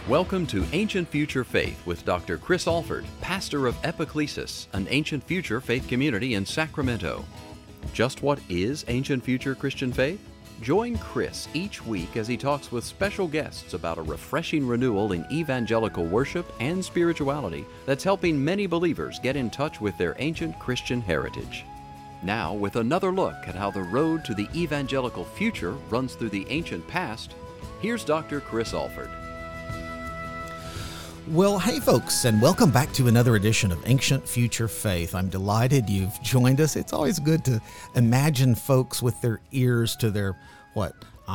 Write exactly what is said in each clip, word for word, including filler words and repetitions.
Welcome to Ancient Future Faith with Doctor Chris Alford, pastor of Epiclesis, an ancient future faith community in Sacramento. Just what is ancient future Christian faith? Join Chris each week as he talks with special guests about a refreshing renewal in evangelical worship and spirituality that's helping many believers get in touch with their ancient Christian heritage. Now, with another look at how the road to the evangelical future runs through the ancient past, here's Doctor Chris Alford. Well, hey folks, and welcome back to another edition of Ancient Future Faith. I'm delighted you've joined us. It's always good to imagine folks with their ears to their, what,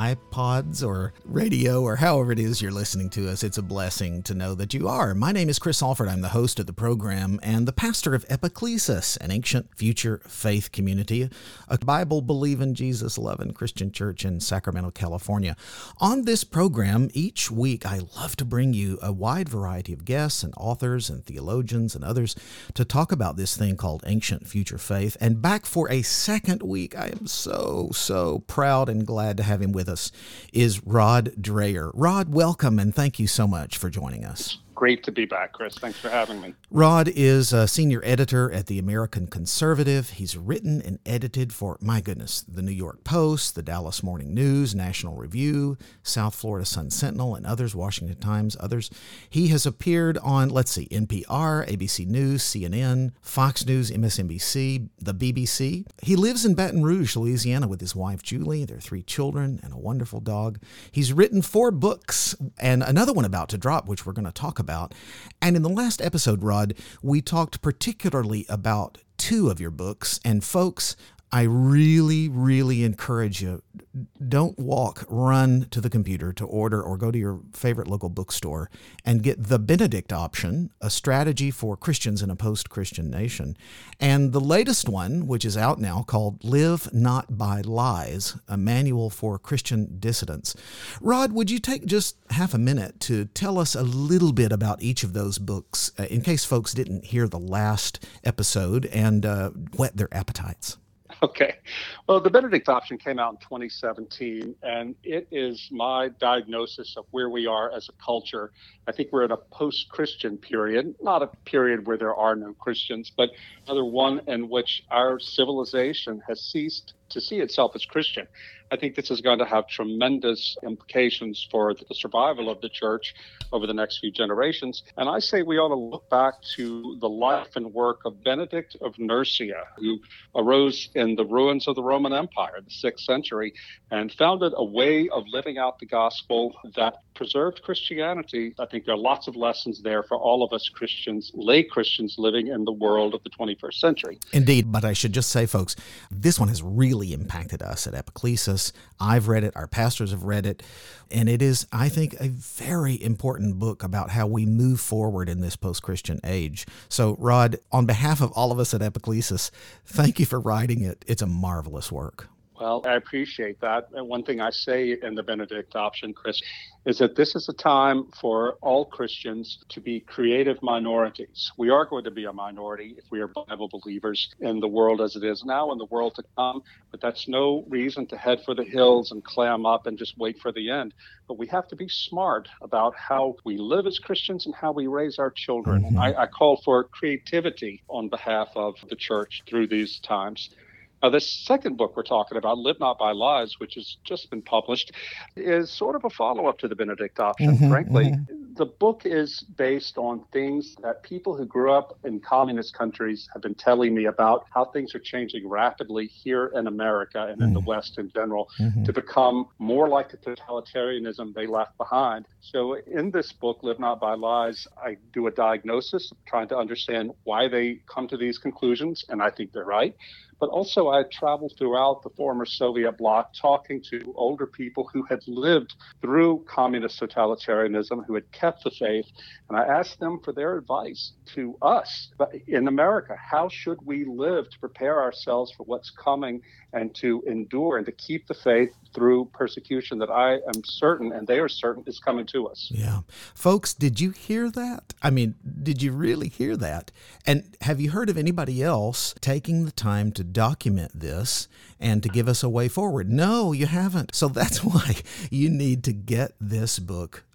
iPods or radio or however it is you're listening to us. It's a blessing to know that you are. My name is Chris Alford. I'm the host of the program and the pastor of Epiclesis, an ancient future faith community, a Bible-believing, Jesus-loving Christian church in Sacramento, California. On this program, each week, I love to bring you a wide variety of guests and authors and theologians and others to talk about this thing called ancient future faith. And back for a second week, I am so, so proud and glad to have him with us is Rod Dreher. Rod, welcome, and thank you so much for joining us. Great to be back, Chris. Thanks for having me. Rod is a senior editor at the American Conservative. He's written and edited for, my goodness, the New York Post, the Dallas Morning News, National Review, South Florida Sun Sentinel, and others, Washington Times, others. He has appeared on, let's see, N P R, A B C News, C N N, Fox News, M S N B C, the B B C. He lives in Baton Rouge, Louisiana with his wife, Julie, their three children, and a wonderful dog. He's written four books and another one about to drop, which we're going to talk about. About. And in the last episode, Rod, we talked particularly about two of your books. And folks, I really, really encourage you, don't walk, run to the computer to order or go to your favorite local bookstore and get The Benedict Option, a strategy for Christians in a post-Christian nation. And the latest one, which is out now, called Live Not by Lies, a manual for Christian dissidents. Rod, would you take just half a minute to tell us a little bit about each of those books, uh, in case folks didn't hear the last episode and uh, whet their appetites? Okay. Well, The Benedict Option came out in twenty seventeen, and it is my diagnosis of where we are as a culture. I think we're in a post-Christian period, not a period where there are no Christians, but another one in which our civilization has ceased to see itself as Christian. I think this is going to have tremendous implications for the survival of the church over the next few generations. And I say we ought to look back to the life and work of Benedict of Nursia, who arose in the ruins of the Roman Empire in the sixth century and founded a way of living out the gospel that preserved Christianity. I think there are lots of lessons there for all of us Christians, lay Christians living in the world of the twenty-first century. Indeed, but I should just say, folks, this one has really impacted us at Epiclesis. I've read it, our pastors have read it, and it is, I think, a very important book about how we move forward in this post-Christian age. So, Rod, on behalf of all of us at Epiclesis, thank you for writing it. It's a marvelous work. Well, I appreciate that. And one thing I say in the Benedict Option, Chris, is that this is a time for all Christians to be creative minorities. We are going to be a minority if we are Bible believers in the world as it is now and the world to come, but that's no reason to head for the hills and clam up and just wait for the end. But we have to be smart about how we live as Christians and how we raise our children. Mm-hmm. I, I call for creativity on behalf of the church through these times. Now, this second book we're talking about, Live Not by Lies, which has just been published, is sort of a follow-up to the Benedict Option, mm-hmm, frankly. Mm-hmm. The book is based on things that people who grew up in communist countries have been telling me about, how things are changing rapidly here in America and mm-hmm. in the West in general, mm-hmm. to become more like the totalitarianism they left behind. So in this book, Live Not by Lies, I do a diagnosis, trying to understand why they come to these conclusions, and I think they're right. But also I traveled throughout the former Soviet bloc talking to older people who had lived through communist totalitarianism, who had kept the faith. And I asked them for their advice to us in America. How should we live to prepare ourselves for what's coming and to endure and to keep the faith through persecution that I am certain, and they are certain, is coming to us. Yeah. Folks, did you hear that? I mean, did you really hear that? And have you heard of anybody else taking the time to document this and to give us a way forward? No, you haven't. So that's why you need to get this book,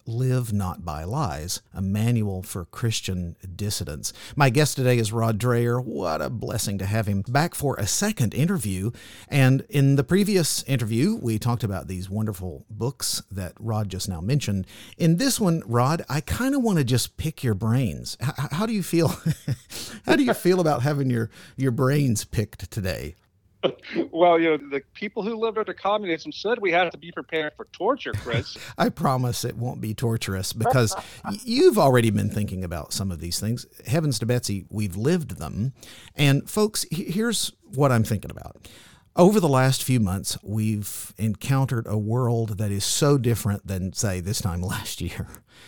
Live Not by Lies, a manual for Christian dissidents. My guest today is Rod Dreher. What a blessing to have him back for a second interview. And in the previous interview, we talked about these wonderful books that Rod just now mentioned. In this one, Rod, I kind of want to just pick your brains. H- how do you feel? How do you feel about having your, your brains picked today? Well, you know, the people who lived under communism said we had to be prepared for torture, Chris. I promise it won't be torturous because you've already been thinking about some of these things. Heavens to Betsy, we've lived them. And folks, here's what I'm thinking about. Over the last few months, we've encountered a world that is so different than, say, this time last year.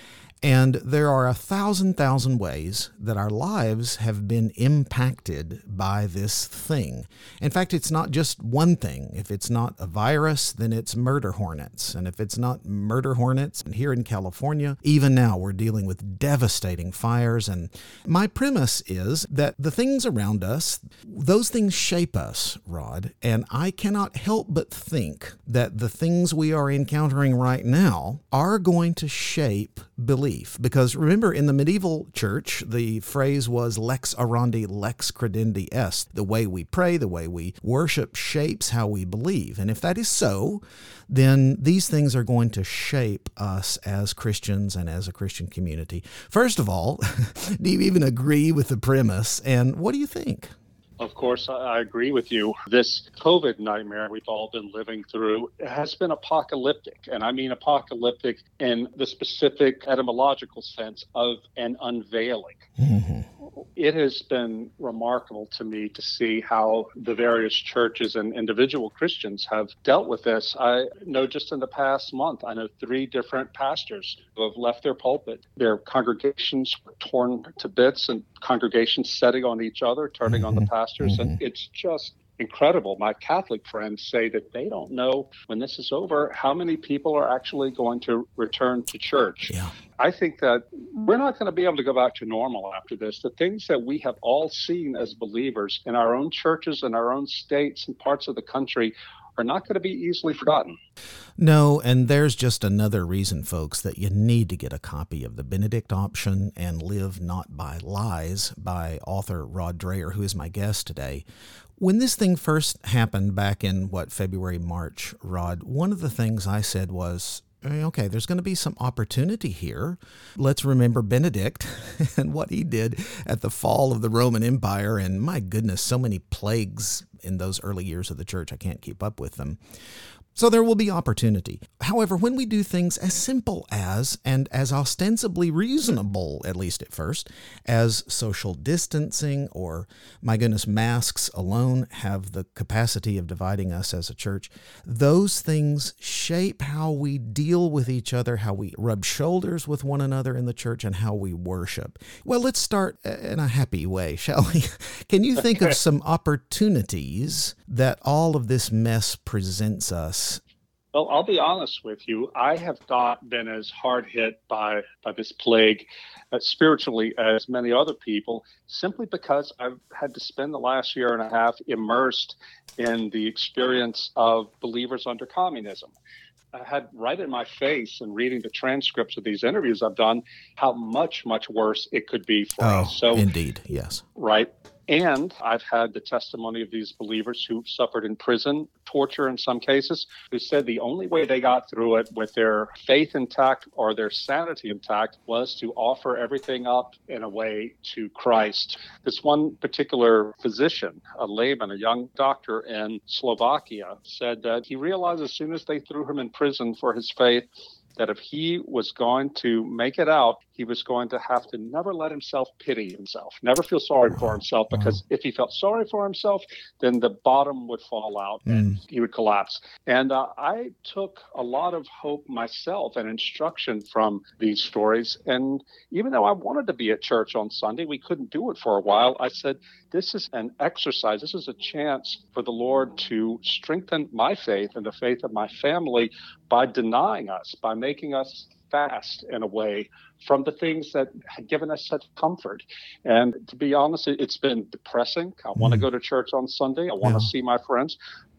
And there are a thousand, thousand ways that our lives have been impacted by this thing. In fact, it's not just one thing. If it's not a virus, then it's murder hornets. And if it's not murder hornets, here in California, even now we're dealing with devastating fires. And my premise is that the things around us, those things shape us, Rod. And I cannot help but think that the things we are encountering right now are going to shape belief. Because remember, in the medieval church, the phrase was lex orandi, lex credendi est. The way we pray, the way we worship shapes how we believe. And if that is so, then these things are going to shape us as Christians and as a Christian community. First of all, do you even agree with the premise? And what do you think? Of course, I agree with you. This COVID nightmare we've all been living through has been apocalyptic. And I mean apocalyptic in the specific etymological sense of an unveiling. Mm-hmm. It has been remarkable to me to see how the various churches and individual Christians have dealt with this. I know just in the past month, I know three different pastors who have left their pulpit. Their congregations were torn to bits and congregations setting on each other, turning mm-hmm. on the pastors. Mm-hmm. And it's just incredible. My Catholic friends say that they don't know when this is over how many people are actually going to return to church. Yeah. I think that we're not going to be able to go back to normal after this. The things that we have all seen as believers in our own churches and our own states and parts of the country are not going to be easily forgotten. No, and there's just another reason, folks, that you need to get a copy of The Benedict Option and Live Not by Lies by author Rod Dreher, who is my guest today. When this thing first happened back in, what, February, March, Rod, one of the things I said was, okay, there's going to be some opportunity here. Let's remember Benedict and what he did at the fall of the Roman Empire. And my goodness, so many plagues in those early years of the church. I can't keep up with them. So there will be opportunity. However, when we do things as simple as, and as ostensibly reasonable, at least at first, as social distancing or, my goodness, masks alone have the capacity of dividing us as a church, those things shape how we deal with each other, how we rub shoulders with one another in the church, and how we worship. Well, let's start in a happy way, shall we? Can you think of some opportunities that all of this mess presents us? Well, I'll be honest with you. I have not been as hard hit by, by this plague uh, spiritually as many other people, simply because I've had to spend the last year and a half immersed in the experience of believers under communism. I had right in my face and reading the transcripts of these interviews I've done how much, much worse it could be for oh, us. So, indeed, yes. Right. And I've had the testimony of these believers who suffered in prison, torture in some cases, who said the only way they got through it with their faith intact or their sanity intact was to offer everything up in a way to Christ. This one particular physician, a layman, a young doctor in Slovakia, said that he realized as soon as they threw him in prison for his faith, that if he was going to make it out, he was going to have to never let himself pity himself, never feel sorry for himself, because if he felt sorry for himself, then the bottom would fall out and mm. he would collapse. And uh, I took a lot of hope myself and instruction from these stories. And even though I wanted to be at church on Sunday, we couldn't do it for a while. I said, this is an exercise. This is a chance for the Lord to strengthen my faith and the faith of my family by denying us, by making us fast in a way from the things that had given us such comfort. And to be honest, it's been depressing. I want to go to church on Sunday. I want yeah. to see my friends.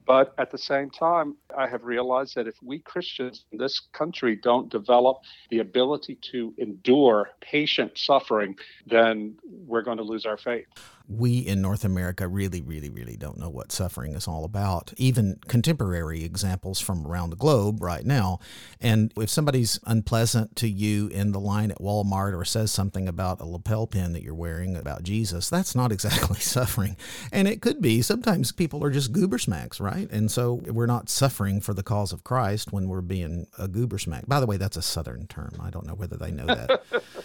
But at the same time, I have realized that if we Christians in this country don't develop the ability to endure patient suffering, then we're going to lose our faith. We in North America really, really, really don't know what suffering is all about, even contemporary examples from around the globe right now. And if somebody's unpleasant to you in the line at Walmart or says something about a lapel pin that you're wearing about Jesus, that's not exactly suffering. And it could be. Sometimes people are just goobersmacks, right? And so we're not suffering for the cause of Christ when we're being a goobersmack. By the way, that's a Southern term. I don't know whether they know that.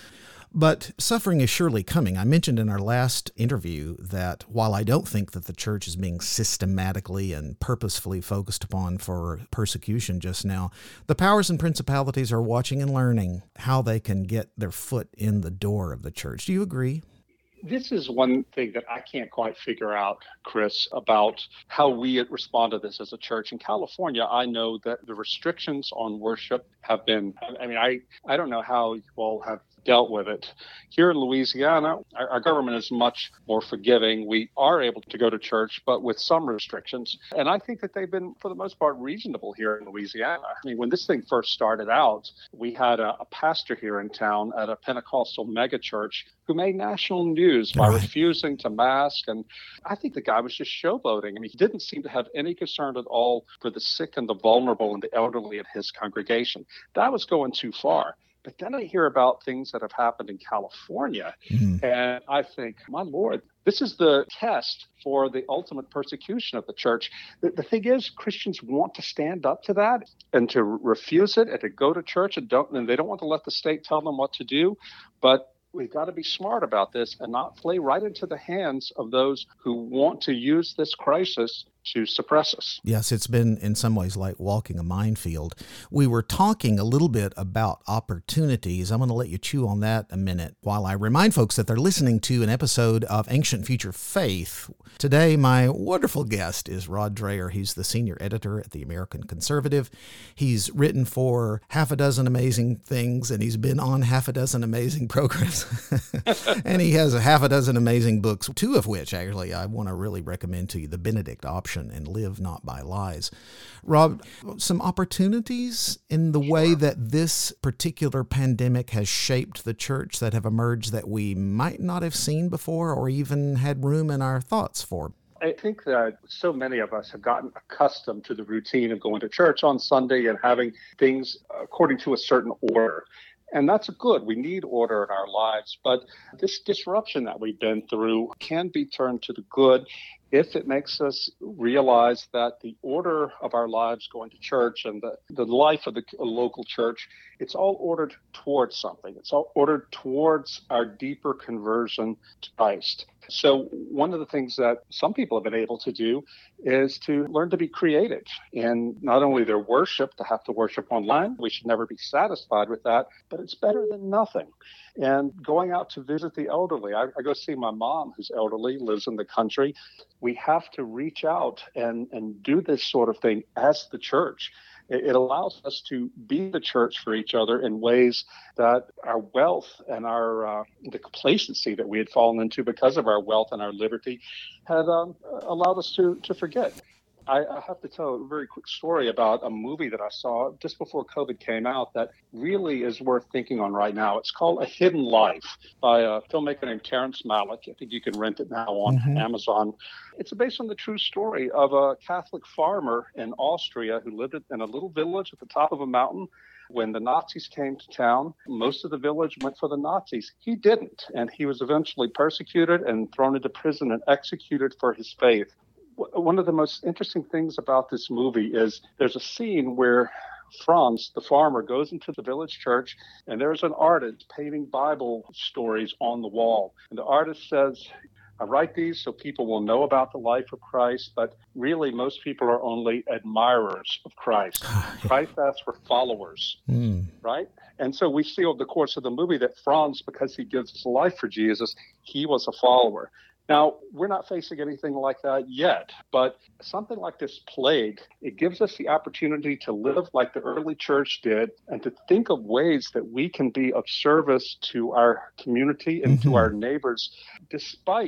But suffering is surely coming. I mentioned in our last interview that while I don't think that the church is being systematically and purposefully focused upon for persecution just now, the powers and principalities are watching and learning how they can get their foot in the door of the church. Do you agree? This is one thing that I can't quite figure out, Chris, about how we respond to this as a church. In California, I know that the restrictions on worship have been, I mean, I, I don't know how you all have dealt with it. Here in Louisiana, our, our government is much more forgiving. We are able to go to church, but with some restrictions. And I think that they've been, for the most part, reasonable here in Louisiana. I mean, when this thing first started out, we had a, a pastor here in town at a Pentecostal megachurch who made national news by right. refusing to mask. And I think the guy was just showboating. I mean, he didn't seem to have any concern at all for the sick and the vulnerable and the elderly in his congregation. That was going too far. But then I hear about things that have happened in California, mm-hmm. and I think, my Lord, this is the test for the ultimate persecution of the church. The, the thing is, Christians want to stand up to that and to refuse it and to go to church, and don't, and they don't want to let the state tell them what to do. But we've got to be smart about this and not play right into the hands of those who want to use this crisis to suppress us. Yes, it's been in some ways like walking a minefield. We were talking a little bit about opportunities. I'm going to let you chew on that a minute while I remind folks that they're listening to an episode of Ancient Future Faith. Today, my wonderful guest is Rod Dreher. He's the senior editor at the American Conservative. He's written for half a dozen amazing things, and he's been on half a dozen amazing programs. And he has a half a dozen amazing books, two of which actually I want to really recommend to you, The Benedict Option and Live Not by Lies. Rob, some opportunities in the way that this particular pandemic has shaped the church that have emerged that we might not have seen before or even had room in our thoughts for? I think that so many of us have gotten accustomed to the routine of going to church on Sunday and having things according to a certain order. And that's good. We need order in our lives. But this disruption that we've been through can be turned to the good if it makes us realize that the order of our lives going to church and the, the life of the local church, it's all ordered towards something. It's all ordered towards our deeper conversion to Christ. So one of the things that some people have been able to do is to learn to be creative in not only their worship, to have to worship online. We should never be satisfied with that, but it's better than nothing. And going out to visit the elderly. I, I go see my mom, who's elderly, lives in the country. We have to reach out and, and do this sort of thing as the church. It allows us to be the church for each other in ways that our wealth and our uh, the complacency that we had fallen into because of our wealth and our liberty had um, allowed us to to forget. I, I have to tell a very quick story about a movie that I saw just before COVID came out that really is worth thinking on right now. It's called A Hidden Life by a filmmaker named Terrence Malick. I think you can rent it now on mm-hmm. Amazon. It's based on the true story of a Catholic farmer in Austria who lived in a little village at the top of a mountain. When the Nazis came to town, most of the village went for the Nazis. He didn't, and he was eventually persecuted and thrown into prison and executed for his faith. One of the most interesting things about this movie is there's a scene where Franz, the farmer, goes into the village church, and there's an artist painting Bible stories on the wall. And the artist says, I write these so people will know about the life of Christ, but really most people are only admirers of Christ. Christ asks for followers, mm. right? And so we see over the course of the movie that Franz, because he gives his life for Jesus, he was a follower. Now, we're not facing anything like that yet, but something like this plague, it gives us the opportunity to live like the early church did and to think of ways that we can be of service to our community and mm-hmm. to our neighbors, despite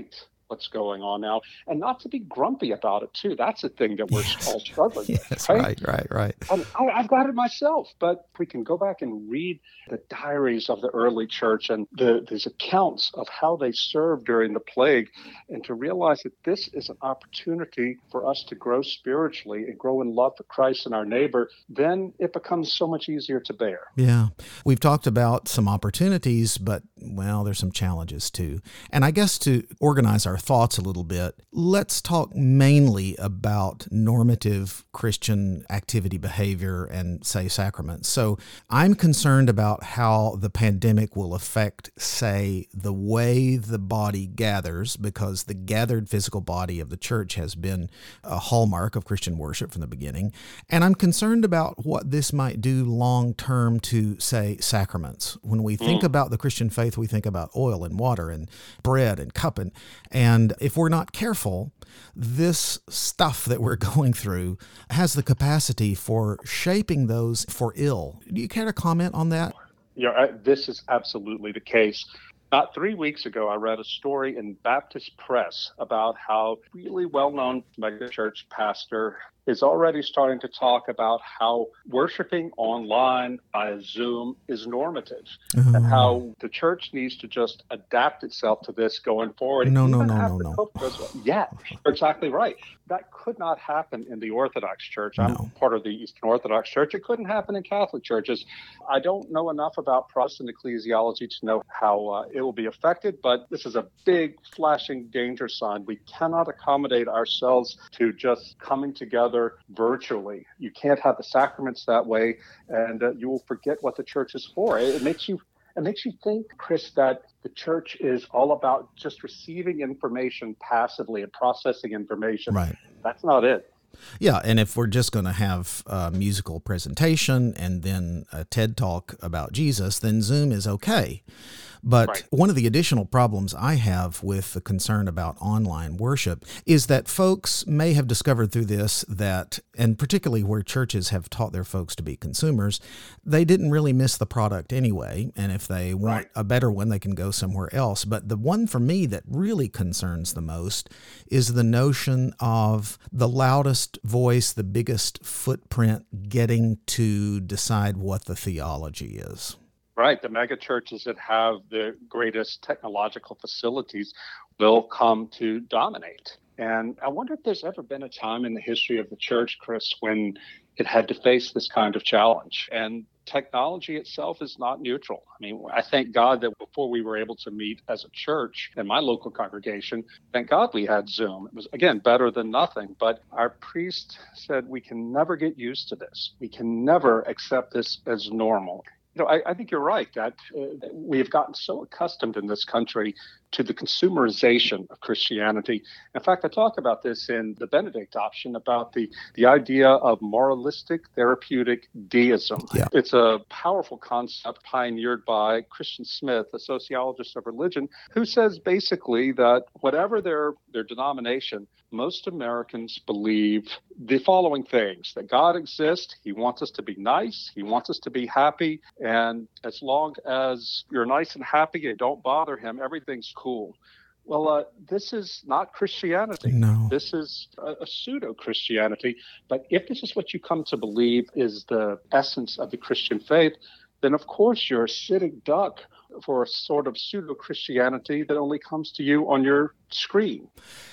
what's going on now, and not to be grumpy about it too. That's the thing that we're Yes. all struggling with. Yes, right, right, right, right. And I, I've got it myself, but we can go back and read the diaries of the early church and the, these accounts of how they served during the plague, and to realize that this is an opportunity for us to grow spiritually and grow in love for Christ and our neighbor. Then it becomes so much easier to bear. Yeah. We've talked about some opportunities, but, well, there's some challenges too. And I guess to organize our thoughts a little bit, let's talk mainly about normative Christian activity behavior and, say, sacraments. So I'm concerned about how the pandemic will affect, say, the way the body gathers, because the gathered physical body of the church has been a hallmark of Christian worship from the beginning. And I'm concerned about what this might do long term to, say, sacraments. When we think mm. about the Christian faith, we think about oil and water and bread and cup. And, and if we're not careful, this stuff that we're going through has the capacity for shaping those for ill. Do you care to comment on that? Yeah, I, this is absolutely the case. About three weeks ago, I read a story in Baptist Press about how really well-known megachurch pastor is already starting to talk about how worshiping online via Zoom is normative, mm-hmm. and how the church needs to just adapt itself to this going forward. No, no, no, no, no. Yeah, you're exactly right. That could not happen in the Orthodox Church. I'm no. part of the Eastern Orthodox Church. It couldn't happen in Catholic churches. I don't know enough about Protestant ecclesiology to know how uh, it will be affected, but this is a big flashing danger sign. We cannot accommodate ourselves to just coming together virtually. You can't have the sacraments that way, and uh, you will forget what the church is for. It, it makes you It makes you think, Chris, that the church is all about just receiving information passively and processing information. Right. That's not it. Yeah, and if we're just going to have a musical presentation and then a TED Talk about Jesus, then Zoom is okay. But right. one of the additional problems I have with the concern about online worship is that folks may have discovered through this that, and particularly where churches have taught their folks to be consumers, they didn't really miss the product anyway. And if they want right. a better one, they can go somewhere else. But the one for me that really concerns the most is the notion of the loudest voice, the biggest footprint getting to decide what the theology is. Right. The mega churches that have the greatest technological facilities will come to dominate. And I wonder if there's ever been a time in the history of the church, Chris, when it had to face this kind of challenge. And technology itself is not neutral. I mean, I thank God that before we were able to meet as a church in my local congregation, thank God we had Zoom. It was, again, better than nothing. But our priest said we can never get used to this. We can never accept this as normal. You know, I, I think you're right that uh, we have gotten so accustomed in this country to the consumerization of Christianity. In fact, I talk about this in the Benedict option about the, the idea of moralistic therapeutic deism. Yeah. It's a powerful concept pioneered by Christian Smith, a sociologist of religion, who says basically that whatever their, their denomination, most Americans believe the following things: that God exists, he wants us to be nice, he wants us to be happy, and as long as you're nice and happy and don't bother him, everything's cool. Well, uh, this is not Christianity. No. This is a, a pseudo-Christianity. But if this is what you come to believe is the essence of the Christian faith, then of course you're a sitting duck for a sort of pseudo-Christianity that only comes to you on your screen.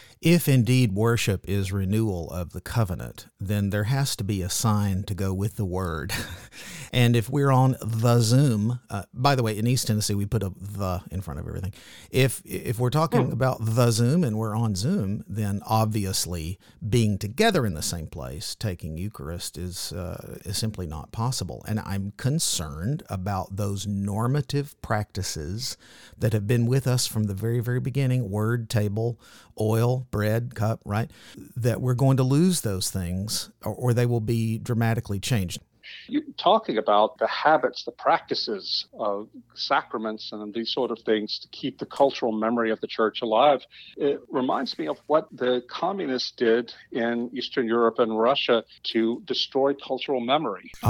If indeed worship is renewal of the covenant, then there has to be a sign to go with the word. And if we're on the Zoom, uh, by the way, in East Tennessee, we put a the in front of everything. If if we're talking hmm. about the Zoom and we're on Zoom, then obviously being together in the same place, taking Eucharist is, uh, is simply not possible. And I'm concerned about those normative practices that have been with us from the very, very beginning: word, table, oil, bread, cup, right? That we're going to lose those things, or, or they will be dramatically changed. You're talking about the habits, the practices of sacraments and these sort of things to keep the cultural memory of the church alive. It reminds me of what the communists did in Eastern Europe and Russia to destroy cultural memory. Ah.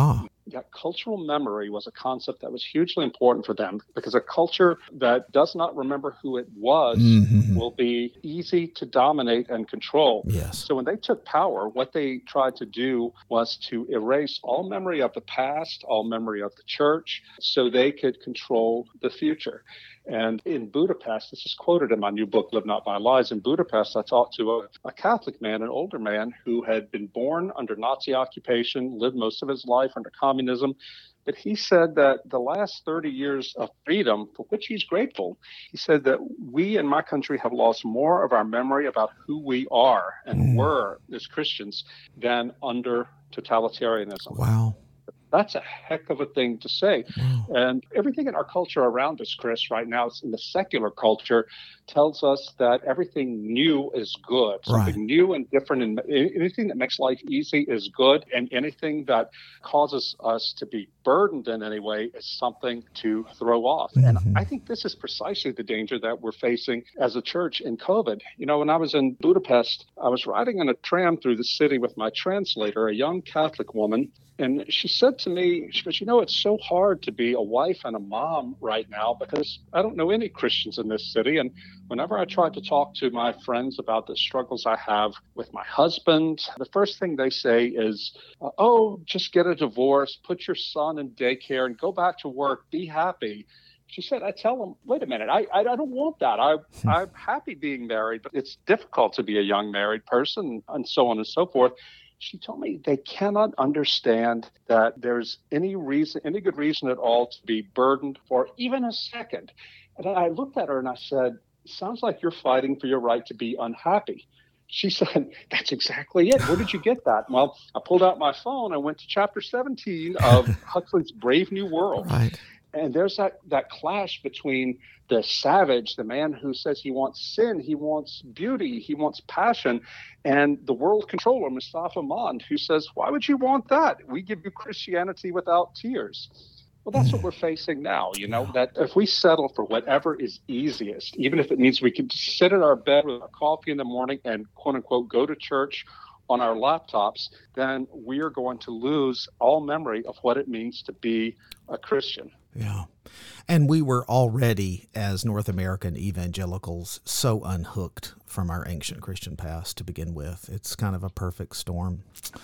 Yet cultural memory was a concept that was hugely important for them, because a culture that does not remember who it was mm-hmm. will be easy to dominate and control. Yes. So when they took power, what they tried to do was to erase all memory of the past, all memory of the church, so they could control the future. And in Budapest, this is quoted in my new book, Live Not by Lies. In Budapest, I talked to a, a Catholic man, an older man, who had been born under Nazi occupation, lived most of his life under communism. But he said that the last thirty years of freedom, for which he's grateful, he said that we in my country have lost more of our memory about who we are and mm. were as Christians than under totalitarianism. Wow. That's a heck of a thing to say. Wow. And everything in our culture around us, Chris, right now, in the secular culture, tells us that everything new is good. Something right. new and different, and anything that makes life easy is good. And anything that causes us to be burdened in any way is something to throw off. Mm-hmm. And I think this is precisely the danger that we're facing as a church in COVID. You know, when I was in Budapest, I was riding on a tram through the city with my translator, a young Catholic woman. And she said to me, she goes, you know, it's so hard to be a wife and a mom right now because I don't know any Christians in this city. And whenever I try to talk to my friends about the struggles I have with my husband, the first thing they say is, oh, just get a divorce, put your son in daycare and go back to work, be happy. She said, I tell them, wait a minute, I I, I don't want that. I, I'm happy being married, but it's difficult to be a young married person and so on and so forth. She told me they cannot understand that there's any reason, any good reason at all to be burdened for even a second. And I looked at her and I said, sounds like you're fighting for your right to be unhappy. She said, that's exactly it. Where did you get that? Well, I pulled out my phone. I went to chapter seventeen of Huxley's Brave New World. Right. And there's that, that clash between the savage, the man who says he wants sin, he wants beauty, he wants passion, and the world controller, Mustafa Mond, who says, why would you want that? We give you Christianity without tears. Well, that's what we're facing now, you know, that if we settle for whatever is easiest, even if it means we can sit in our bed with our coffee in the morning and, quote unquote, go to church on our laptops, then we are going to lose all memory of what it means to be a Christian. Yeah. And we were already, as North American evangelicals, so unhooked from our ancient Christian past to begin with. It's kind of a perfect storm.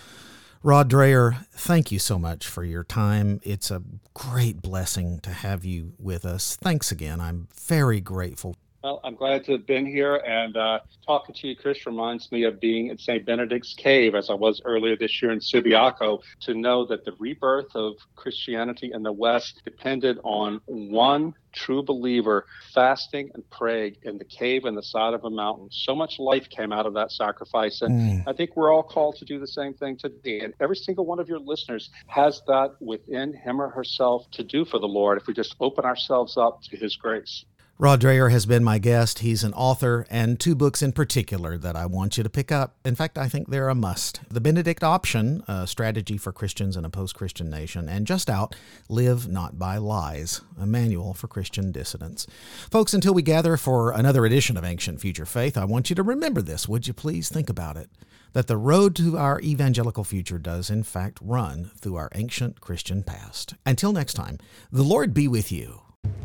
Rod Dreher, thank you so much for your time. It's a great blessing to have you with us. Thanks again. I'm very grateful. Well, I'm glad to have been here, and uh, talking to you, Chris, reminds me of being at Saint Benedict's Cave, as I was earlier this year in Subiaco, to know that the rebirth of Christianity in the West depended on one true believer fasting and praying in the cave in the side of a mountain. So much life came out of that sacrifice, and mm. I think we're all called to do the same thing today. And every single one of your listeners has that within him or herself to do for the Lord if we just open ourselves up to His grace. Rod Dreher has been my guest. He's an author, and two books in particular that I want you to pick up. In fact, I think they're a must. The Benedict Option, a strategy for Christians in a post-Christian nation, and just out, Live Not by Lies, a manual for Christian dissidents. Folks, until we gather for another edition of Ancient Future Faith, I want you to remember this. Would you please think about it? That the road to our evangelical future does, in fact, run through our ancient Christian past. Until next time, the Lord be with you.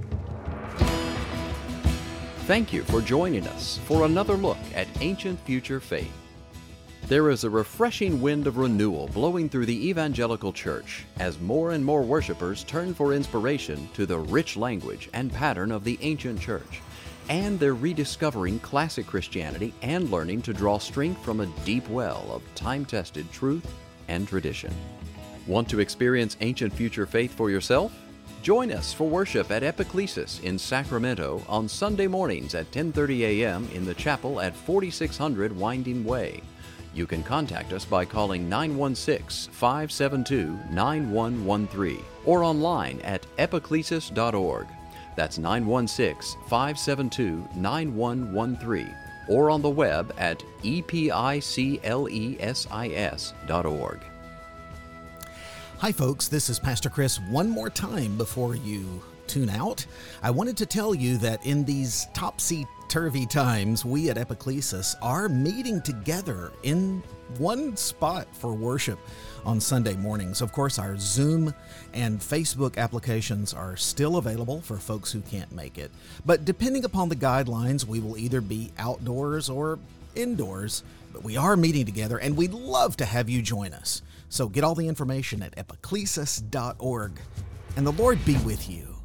Thank you for joining us for another look at Ancient Future Faith. There is a refreshing wind of renewal blowing through the evangelical church as more and more worshipers turn for inspiration to the rich language and pattern of the ancient church. And they're rediscovering classic Christianity and learning to draw strength from a deep well of time-tested truth and tradition. Want to experience Ancient Future Faith for yourself? Join us for worship at Epiclesis in Sacramento on Sunday mornings at ten thirty a.m. in the chapel at forty-six hundred Winding Way. You can contact us by calling nine one six, five seven two, nine one one three or online at epiclesis dot org. That's nine one six, five seven two, nine one one three or on the web at epiclesis dot org. Hi, folks. This is Pastor Chris one more time before you tune out, I wanted to tell you that in these topsy-turvy times, we at Epiclesis are meeting together in one spot for worship on Sunday mornings. Of course, our Zoom and Facebook applications are still available for folks who can't make it. But depending upon the guidelines, we will either be outdoors or indoors. But we are meeting together, and we'd love to have you join us. So get all the information at epiclesis dot org, and the Lord be with you.